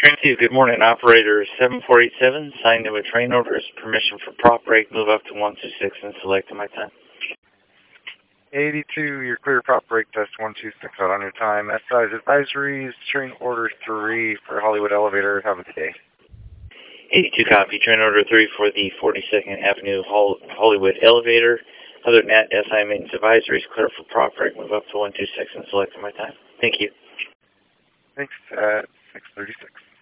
Train 2, good morning. Operator 7487, signed in with train orders, permission for prop break, move up to 126 and select my time. 82, you're clear, prop break, test 126 out on your time. SI's advisories, train order 3 for Hollywood Elevator. Have a good day. 82 copy, train order 3 for the 42nd Avenue Hollywood Elevator. Other than that, SI maintenance advisories, clear for prop break, move up to 126 and select my time. Thank you. Thanks, at 6:36.